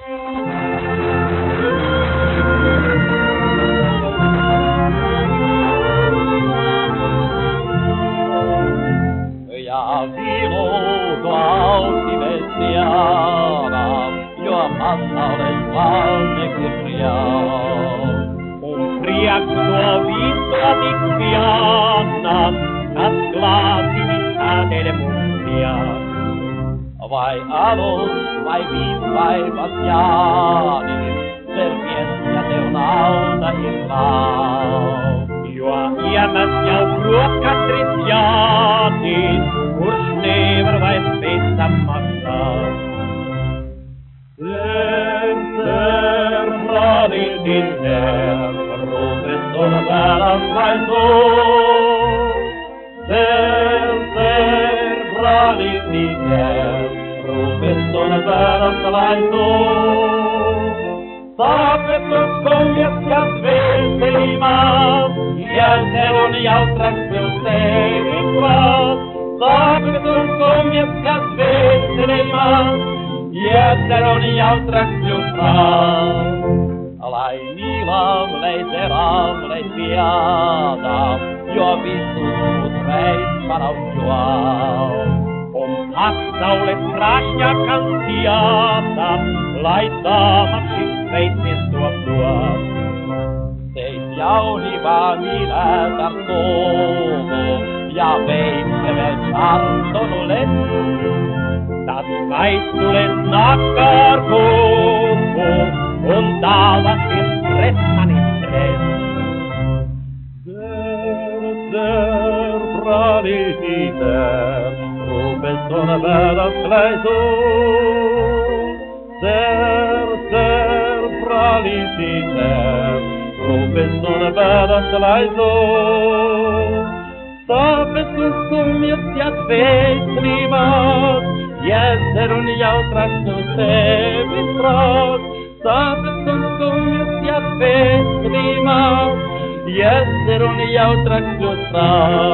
Ja viluauti vesiana, jo pasaules valneksi priau. Priaku tuo viittatikiana, kas glaasivissa telmustia. Vai alus, vai viis, vai vasjaani, selvies ja teun alta illau. Juo iämät ja ruokatrit jaatis, kurs never vai spesa maksaa. Ser bradil dinner, professor välas vain soo. Ser bradil dinner, professor välas vain soo. Saapetus konjaskas veselimas, jäsenun jautraksius teivitvaas. Saapetus konjaskas veselimas, jäsenun jautraksius taas. Alai niilam, lei seram, lei piadam, jo vissus mut reis panautjuam. Paksaulle strašňa kantiata, laittamaks Sveitsin tuottua. Seis jauniva minä tarkovo, ja veitsevel chartonulet. Tas kaistulet nakkar koko, on taavasti stressanin stress. Der braditer, professor välas läisoo. Der braditer, professor välas läisoo. Saapetus kumjatjat veislivat, jäserun jautraksius teevitrat. Saapetus kumjatjat veislivat, jäserun jautraksius taas.